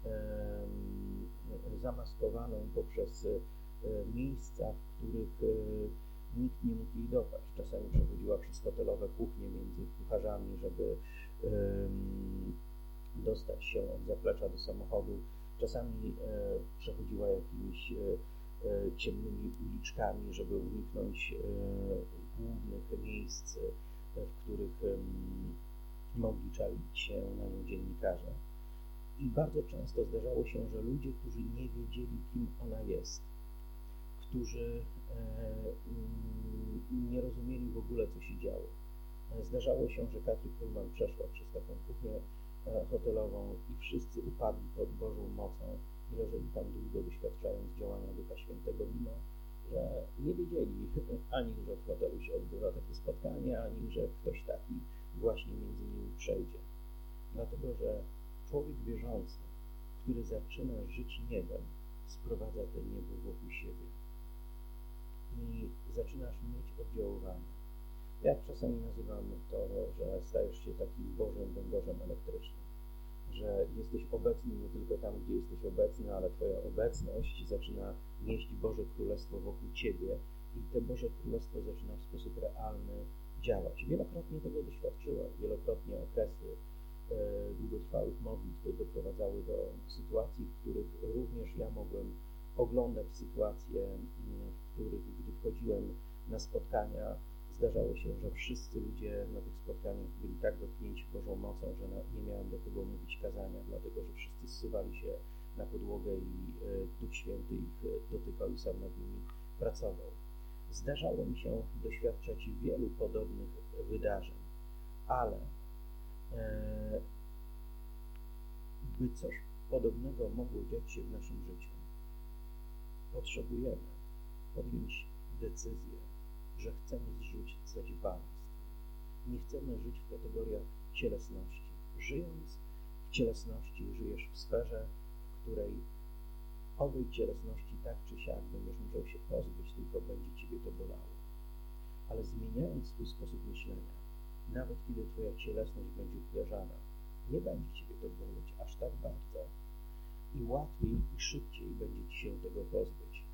zamaskowaną poprzez miejsca, w których nikt nie mógł jej dopaść. Czasami przechodziła przez hotelowe kuchnie między kucharzami, żeby dostać się od zaplecza do samochodu. Czasami przechodziła jakimiś ciemnymi uliczkami, żeby uniknąć głównych miejsc, w których mogli czaić się na nią dziennikarze. I bardzo często zdarzało się, że ludzie, którzy nie wiedzieli, kim ona jest, którzy nie rozumieli w ogóle, co się działo. Zdarzało się, że Kathy Kuhlman przeszła przez taką kuchnię hotelową i wszyscy upadli pod Bożą mocą i leżeli tam długo, doświadczając działania Ducha Świętego, mimo że nie wiedzieli ani, że w hotelu się odbywa takie spotkanie, ani, że ktoś taki właśnie między nimi przejdzie. Dlatego, że człowiek wierzący, który zaczyna żyć niebem, sprowadza to niebo wokół siebie. I zaczynasz mieć oddziaływanie. Ja czasami nazywam to, że stajesz się takim Bożym węgorzem elektrycznym, że jesteś obecny nie tylko tam, gdzie jesteś obecny, ale Twoja obecność zaczyna nieść Boże Królestwo wokół Ciebie i to Boże Królestwo zaczyna w sposób realny działać. Wielokrotnie tego doświadczyłem, wielokrotnie okresy e, długotrwałych modlitw doprowadzały do sytuacji, w których również ja mogłem oglądać sytuacje, w których, gdy wchodziłem na spotkania, zdarzało się, że wszyscy ludzie na tych spotkaniach byli tak dotknięci Bożą mocą, że nie miałem do kogo mówić kazania, dlatego że wszyscy zsuwali się na podłogę i Duch Święty ich dotykał i sam nad nimi pracował. Zdarzało mi się doświadczać wielu podobnych wydarzeń, ale e, by coś podobnego mogło dziać się w naszym życiu, potrzebujemy podjąć decyzję, że chcemy zrzucić balast. Nie chcemy żyć w kategoriach cielesności. Żyjąc w cielesności, żyjesz w sferze, w której owej cielesności tak czy siak będziesz musiał się pozbyć, tylko będzie Ciebie to bolało. Ale zmieniając swój sposób myślenia, nawet kiedy Twoja cielesność będzie uderzana, nie będzie Ciebie to boleć aż tak bardzo i łatwiej i szybciej będzie Ci się tego pozbyć.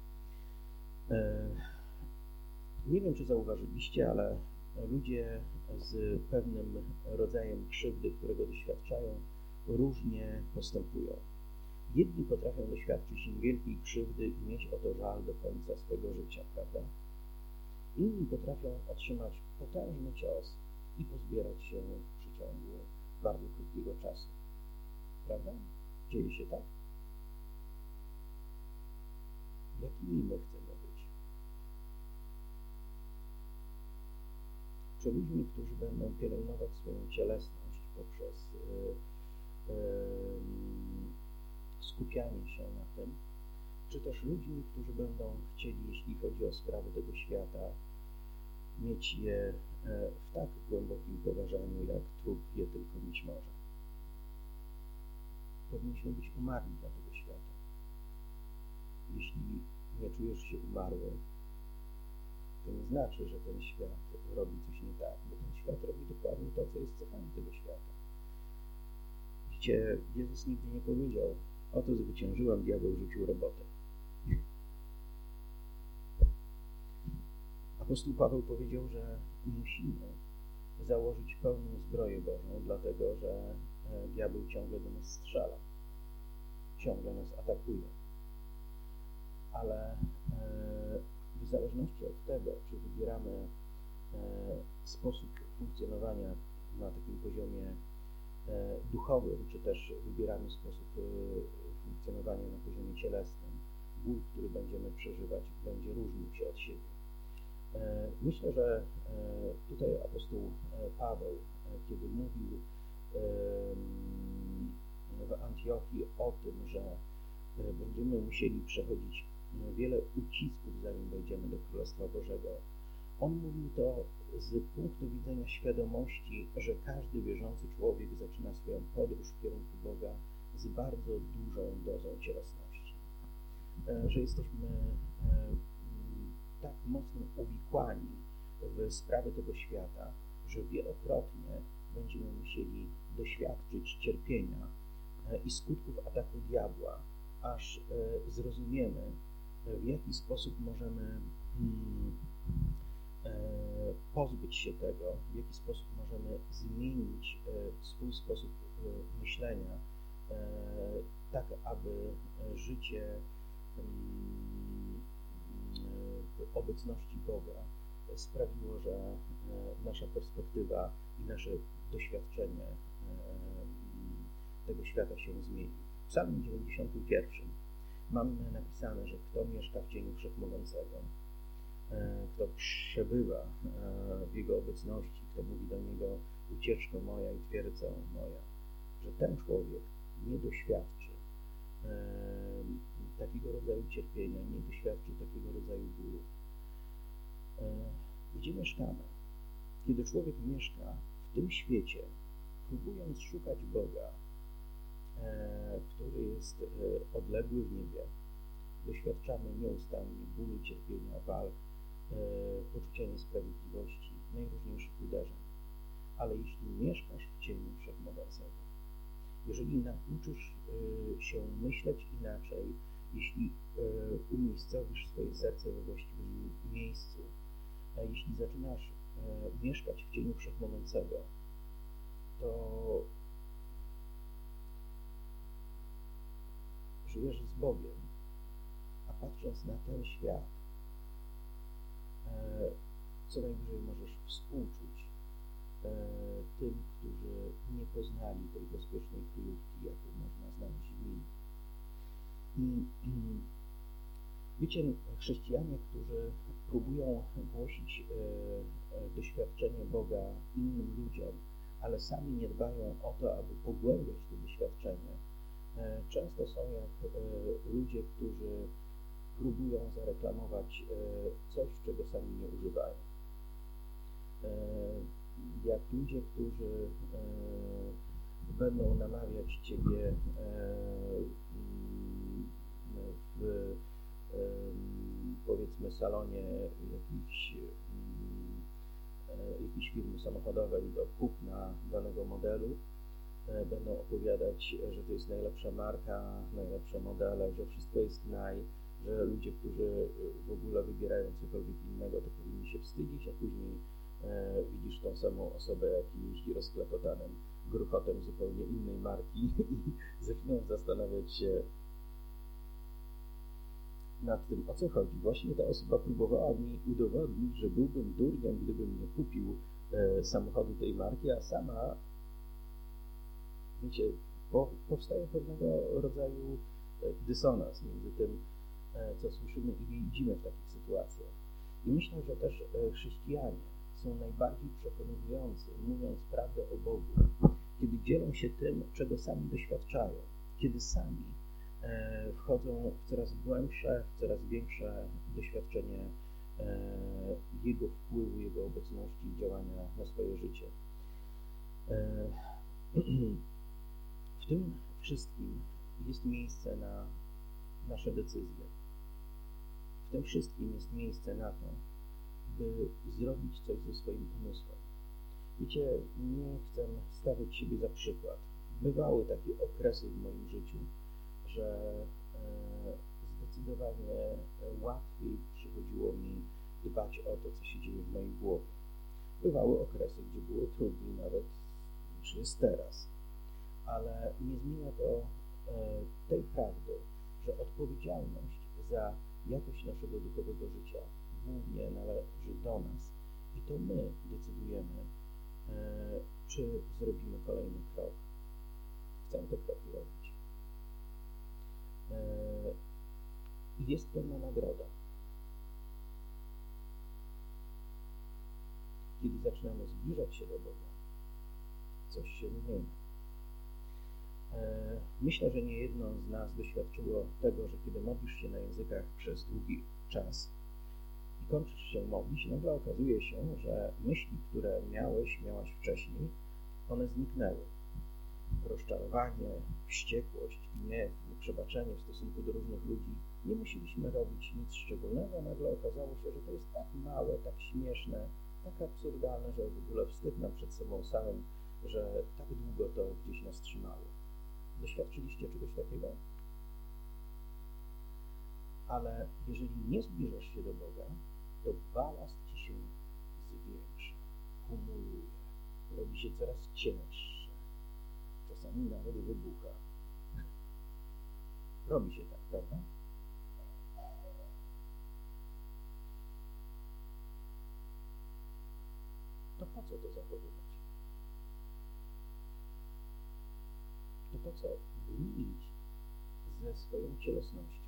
Nie wiem, czy zauważyliście, ale ludzie z pewnym rodzajem krzywdy, którego doświadczają, różnie postępują. Jedni potrafią doświadczyć wielkiej krzywdy i mieć o to żal do końca swojego życia, prawda? Inni potrafią otrzymać potężny cios i pozbierać się w przeciągu bardzo krótkiego czasu. Prawda? Dzieje się tak? Jakimi my chcemy być? Czy ludźmi, którzy będą pielęgnować swoją cielesność poprzez yy, yy, skupianie się na tym, czy też ludźmi, którzy będą chcieli, jeśli chodzi o sprawy tego świata, mieć je w tak głębokim poważaniu, jak trup je tylko mieć może. Powinniśmy być umarli dla tego świata. Jeśli nie czujesz się umarły, to nie znaczy, że ten świat robi coś nie tak, bo ten świat robi dokładnie to, co jest cechami tego świata. Widzicie, Jezus nigdy nie powiedział: oto zwyciężyłem, diabeł rzucił robotę. Apostoł Paweł powiedział, że musimy założyć pełną zbroję Bożą, dlatego że diabeł ciągle do nas strzela, ciągle nas atakuje. Ale w zależności od tego, czy wybieramy sposób funkcjonowania na takim poziomie duchowym, czy też wybieramy sposób funkcjonowania na poziomie cielesnym, ból, który będziemy przeżywać, będzie różnił się od siebie. Myślę, że tutaj apostoł Paweł, kiedy mówił w Antiochii o tym, że będziemy musieli przechodzić wiele ucisków, zanim wejdziemy do Królestwa Bożego, on mówił to z punktu widzenia świadomości, że każdy wierzący człowiek zaczyna swoją podróż w kierunku Boga z bardzo dużą dozą cielesności. Że jesteśmy tak mocno uwikłani w sprawy tego świata, że wielokrotnie będziemy musieli doświadczyć cierpienia i skutków ataku diabła, aż zrozumiemy, w jaki sposób możemy pozbyć się tego, w jaki sposób możemy zmienić swój sposób myślenia, tak aby życie w obecności Boga sprawiło, że nasza perspektywa i nasze doświadczenie tego świata się zmieni. W Psalmie dziewięćdziesiątym pierwszym mamy napisane, że kto mieszka w cieniu Wszechmogącego, kto przebywa w Jego obecności, kto mówi do Niego: ucieczko moja i twierdza moja, że ten człowiek nie doświadczy takiego rodzaju cierpienia, nie doświadczy takiego rodzaju bólu. Gdzie mieszkamy? Kiedy człowiek mieszka w tym świecie, próbując szukać Boga, który jest odległy w niebie, doświadczamy nieustannie bólu, cierpienia, walk, poczucia niesprawiedliwości, najróżniejszych uderzeń. Ale jeśli mieszkasz w cieniu Wszechmogącego, jeżeli nauczysz się myśleć inaczej, jeśli umiejscowisz swoje serce we właściwym miejscu, a jeśli zaczynasz mieszkać w cieniu Wszechmogącego, to żyjesz z Bogiem, a patrząc na ten świat, co najwyżej możesz współczuć tym, którzy nie poznali tej bezpiecznej kryjówki, jaką można znaleźć w nim. I wiecie, chrześcijanie, którzy próbują głosić doświadczenie Boga innym ludziom, ale sami nie dbają o to, aby pogłębiać to doświadczenie, często są jak ludzie, którzy próbują zareklamować coś, czego sami nie używają. Jak ludzie, którzy będą namawiać Ciebie w, powiedzmy, salonie jakiejś, jakiejś firmy samochodowej do kupna danego modelu, będą opowiadać, że to jest najlepsza marka, najlepsze modele, że wszystko jest naj, że ludzie, którzy w ogóle wybierają cokolwiek innego, to powinni się wstydzić, a później e, widzisz tą samą osobę, jak jeździ rozklepotanym gruchotem zupełnie innej marki i zaczynają zastanawiać się nad tym, o co chodzi. Właśnie ta osoba próbowała mi udowodnić, że byłbym durniem, gdybym nie kupił e, samochodu tej marki, a sama, wiecie, po, powstaje pewnego rodzaju dysonans między tym, co słyszymy i widzimy w takich sytuacjach. I myślę, że też chrześcijanie są najbardziej przekonujący, mówiąc prawdę o Bogu, kiedy dzielą się tym, czego sami doświadczają, kiedy sami wchodzą w coraz głębsze, w coraz większe doświadczenie Jego wpływu, Jego obecności i działania na swoje życie. W tym wszystkim jest miejsce na nasze decyzje. W tym wszystkim jest miejsce na to, by zrobić coś ze swoim umysłem. Wiecie, nie chcę stawiać siebie za przykład. Bywały takie okresy w moim życiu, że e, zdecydowanie łatwiej przychodziło mi dbać o to, co się dzieje w mojej głowie. Bywały okresy, gdzie było trudniej nawet niż jest teraz. Ale nie zmienia to e, tej prawdy, że odpowiedzialność za jakość naszego duchowego życia głównie należy do nas i to my decydujemy, e, czy zrobimy kolejny krok. Chcę te kroki robić. E, jest pewna nagroda. Kiedy zaczynamy zbliżać się do Boga, coś się zmienia. Myślę, że niejedno z nas doświadczyło tego, że kiedy modlisz się na językach przez długi czas i kończysz się modlić, nagle okazuje się, że myśli, które miałeś, miałaś wcześniej, one zniknęły. Rozczarowanie, wściekłość, gniew, nieprzebaczenie w stosunku do różnych ludzi. Nie musieliśmy robić nic szczególnego, a nagle okazało się, że to jest tak małe, tak śmieszne, tak absurdalne, że w ogóle wstyd nam przed sobą samym, że tak długo to gdzieś nas trzymało. Doświadczyliście czegoś takiego? Ale jeżeli nie zbliżasz się do Boga, to balast ci się zwiększa, kumuluje, robi się coraz cięższe, czasami nawet wybucha. Robi się tak, prawda? To po co to zachowywać? To po co gnić ze swoją cielesnością,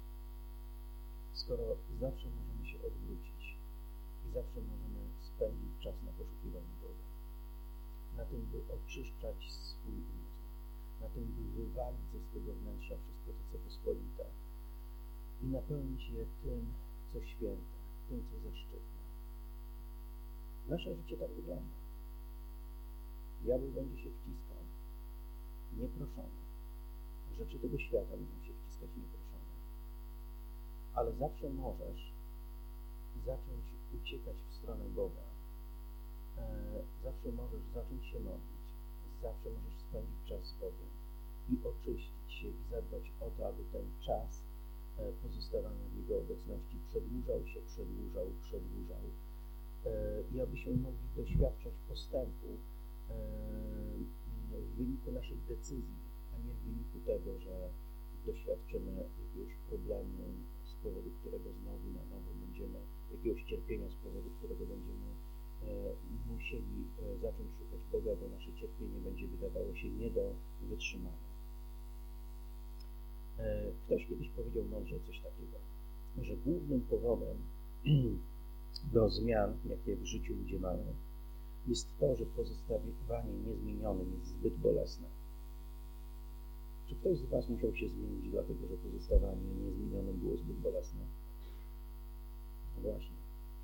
skoro zawsze możemy się odwrócić i zawsze możemy spędzić czas na poszukiwaniu Boga, na tym, by oczyszczać swój umysł, na tym, by wywalić ze swego wnętrza wszystko to, co pospolite i napełnić je tym, co święte, tym, co zaszczytne. Nasze życie tak wygląda. Diabeł będzie się wciskał nieproszony. Rzeczy tego świata będą się wciskać nieproszone. Ale zawsze możesz zacząć uciekać w stronę Boga. E, zawsze możesz zacząć się modlić. Zawsze możesz spędzić czas z Bogiem i oczyścić się i zadbać o to, aby ten czas e, pozostawania w Jego obecności przedłużał się, przedłużał, przedłużał e, i abyśmy mogli doświadczać postępu e, w wyniku naszych decyzji, a nie w wyniku tego, że doświadczymy jakiegoś problemu, z powodu którego znowu na nowo będziemy, jakiegoś cierpienia, z powodu którego będziemy e, musieli e, zacząć szukać Boga, bo nasze cierpienie będzie wydawało się nie do wytrzymania. E, ktoś kiedyś powiedział mądrze coś takiego, że głównym powodem do zmian, jakie w życiu ludzie mają, jest to, że pozostawanie niezmienionym jest zbyt bolesne. Czy ktoś z Was musiał się zmienić dlatego, że pozostawanie niezmienionym było zbyt bolesne? No właśnie.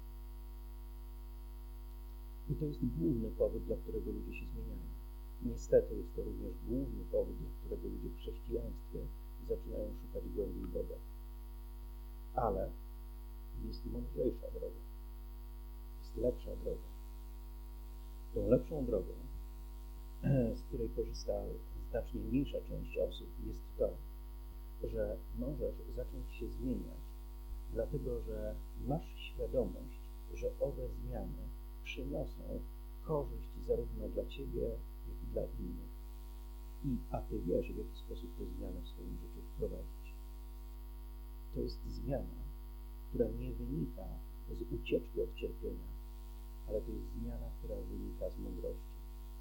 I to jest główny powód, dla którego ludzie się zmieniają. Niestety jest to również główny powód, dla którego ludzie w chrześcijaństwie zaczynają szukać głębiej Boga. Ale jest mądrzejsza droga. Jest lepsza droga. Tą lepszą drogą, z której korzysta znacznie mniejsza część osób, jest to, że możesz zacząć się zmieniać, dlatego że masz świadomość, że owe zmiany przyniosą korzyść zarówno dla Ciebie, jak i dla innych. I, a Ty wiesz, w jaki sposób te zmiany w swoim życiu wprowadzić. To jest zmiana, która nie wynika z ucieczki od cierpienia, ale to jest zmiana, która wynika z mądrości.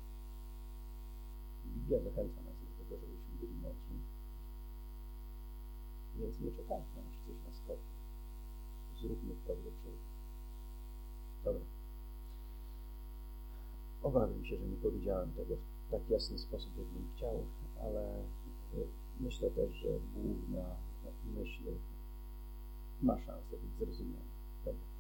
Biblia zachęca nas do tego, żebyśmy byli mądrzy. Więc nie czekajmy, aż coś nas spotka. Zróbmy krok do przodu. Dobra. Obawiam się, że nie powiedziałem tego w tak jasny sposób, jak bym chciał, ale myślę też, że główna myśl ma szansę być zrozumiana. Dobra.